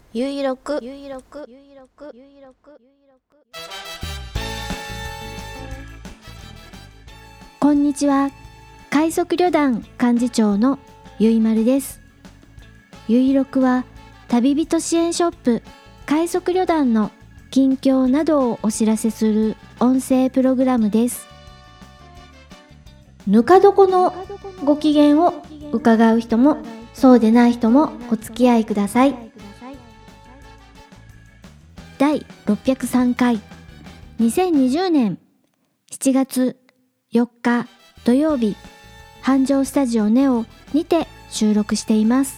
ゆいろくこんにちは。快速旅団幹事長のゆいまるです。ゆいろくは旅人支援ショップ快速旅団の近況などをお知らせする音声プログラムです。ぬか床のご機嫌を伺う人もそうでない人もお付き合いください。第603回2020年7月4日土曜日、繁盛スタジオネオにて収録しています。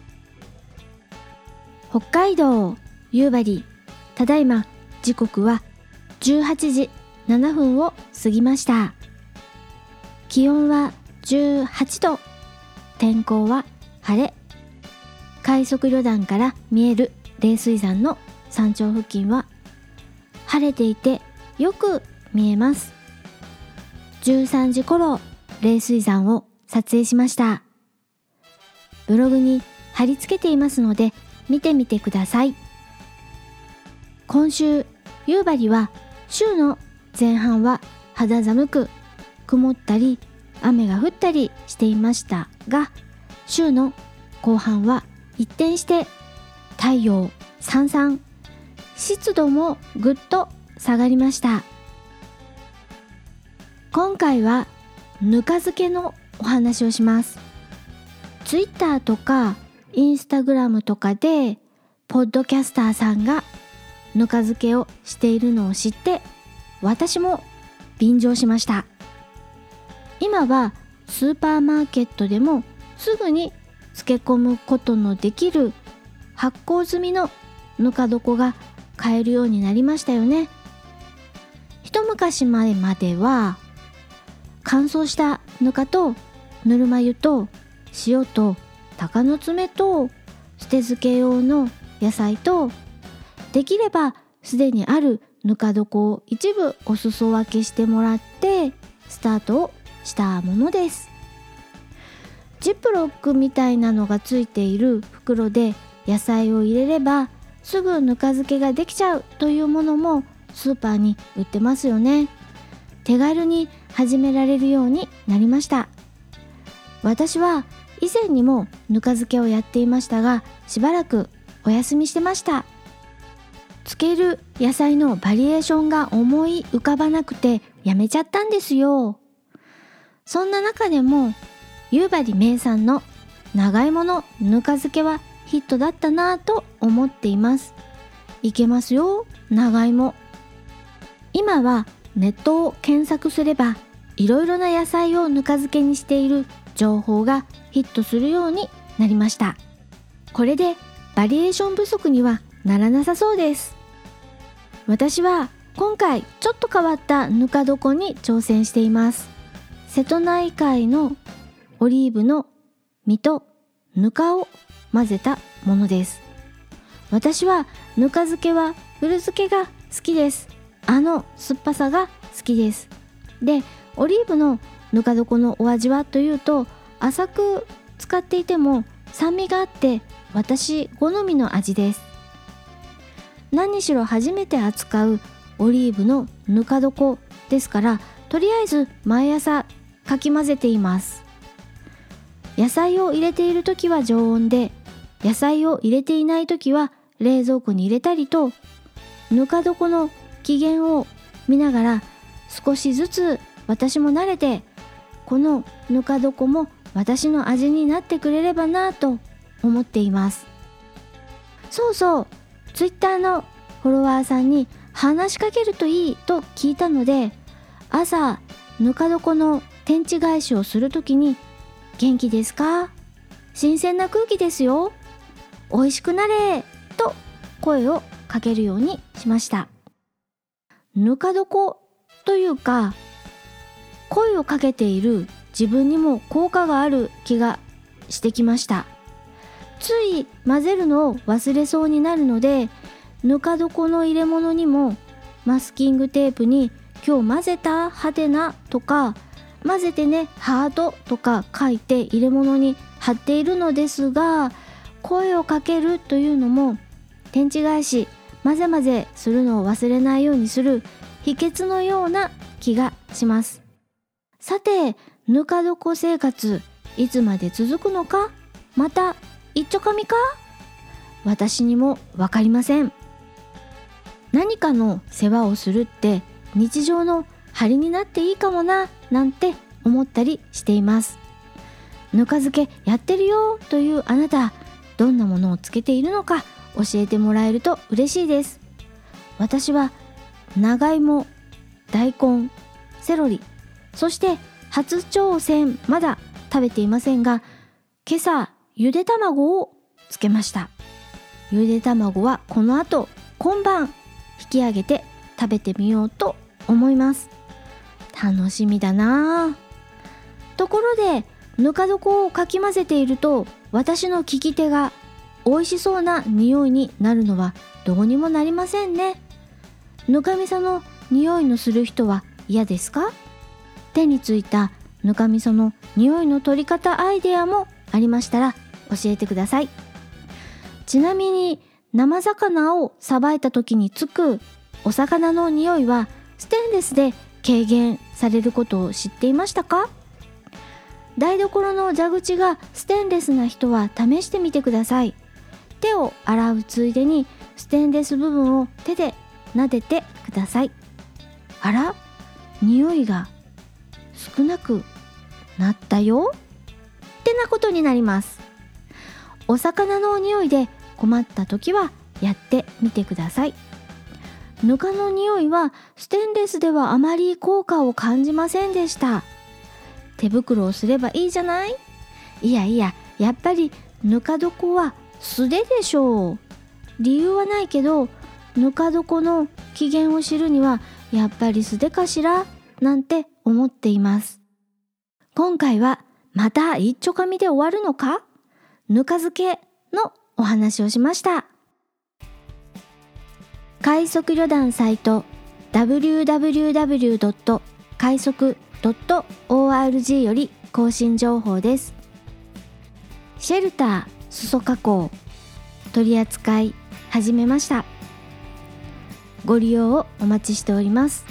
北海道夕張、ただいま時刻は18時7分を過ぎました。気温は18度、天候は晴れ。快速旅団から見える冷水山の山頂付近は晴れていてよく見えます。13時頃冷水山を撮影しました。ブログに貼り付けていますので見てみてください。今週夕張は週の前半は肌寒く曇ったり雨が降ったりしていましたが、週の後半は一転して太陽さんさん、湿度もぐっと下がりました。今回はぬか漬けのお話をします。ツイッターとかインスタグラムとかでポッドキャスターさんがぬか漬けをしているのを知って、私も便乗しました。今はスーパーマーケットでもすぐに漬け込むことのできる発酵済みのぬか床が買えるようになりましたよね。一昔前までは乾燥したぬかとぬるま湯と塩と鷹の爪と捨て漬け用の野菜と、できればすでにあるぬか床を一部お裾分けしてもらってスタートをしたものです。ジップロックみたいなのがついている袋で野菜を入れればすぐぬか漬けができちゃうというものもスーパーに売ってますよね。手軽に始められるようになりました。私は以前にもぬか漬けをやっていましたが、しばらくお休みしてました。漬ける野菜のバリエーションが思い浮かばなくてやめちゃったんですよ。そんな中でも夕張名産の長芋のぬか漬けはヒットだったなぁと思っています。いけますよ、長芋。今はネットを検索すればいろいろな野菜をぬか漬けにしている情報がヒットするようになりました。これでバリエーション不足にはならなさそうです。私は今回ちょっと変わったぬか床に挑戦しています。瀬戸内海のオリーブの実とぬかを混ぜたものです。私はぬか漬けは古漬けが好きです。酸っぱさが好きです。で、オリーブのぬか床のお味はというと、浅く使っていても酸味があって私好みの味です。何にしろ初めて扱うオリーブのぬか床ですから、とりあえず毎朝かき混ぜています。野菜を入れている時は常温で、野菜を入れていない時は冷蔵庫に入れたりと、ぬか床の機嫌を見ながら少しずつ私も慣れて、このぬか床も私の味になってくれればなと思っています。そうそう、ツイッターのフォロワーさんに話しかけるといいと聞いたので、朝ぬか床の天地返しをするときに、元気ですか？新鮮な空気ですよ。美味しくなれと声をかけるようにしました。ぬか床というか、声をかけている自分にも効果がある気がしてきました。つい混ぜるのを忘れそうになるので、ぬか床の入れ物にもマスキングテープに今日混ぜたはてなとか、混ぜてねハートとか書いて入れ物に貼っているのですが、声をかけるというのも天地返し混ぜ混ぜするのを忘れないようにする秘訣のような気がします。さて、ぬか床生活いつまで続くのか、また一丁紙か、私にもわかりません。何かの世話をするって日常の張りになっていいかもななんて思ったりしています。ぬか漬けやってるよというあなた、どんなものをつけているのか教えてもらえると嬉しいです。私は長芋、大根、セロリ、そして初挑戦まだ食べていませんが、今朝ゆで卵をつけました。ゆで卵はこの後今晩引き上げて食べてみようと思います。楽しみだな。ところで、ぬか床をかき混ぜていると私の利き手が美味しそうな匂いになるのはどうにもなりませんね。ぬかみその匂いのする人は嫌ですか？手についたぬかみその匂いの取り方アイデアもありましたら教えてください。ちなみに生魚をさばいた時につくお魚の匂いはステンレスで軽減されることを知っていましたか？台所の蛇口がステンレスな人は試してみてください。手を洗うついでにステンレス部分を手で撫でてください。あら、匂いが少なくなったよってなことになります。お魚の匂いで困った時はやってみてください。ぬかの匂いはステンレスではあまり効果を感じませんでした。手袋をすればいいじゃない？いやいや、やっぱりぬか床は素手でしょう。理由はないけど、ぬか床の起源を知るにはやっぱり素手かしらなんて思っています。今回はまた一丁紙で終わるのか？ぬか漬けのお話をしました。快速旅団サイト www. 快速 .org より更新情報です。シェルター裾加工取り扱い始めました。ご利用をお待ちしております。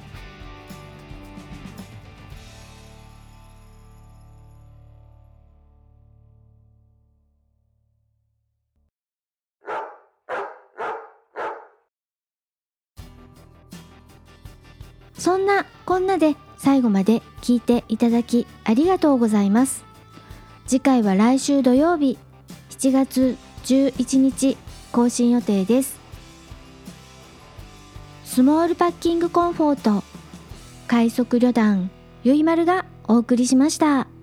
そんなこんなで最後まで聞いていただきありがとうございます。次回は来週土曜日7月11日更新予定です。スモールパッキングコンフォート快速旅団ゆいまるがお送りしました。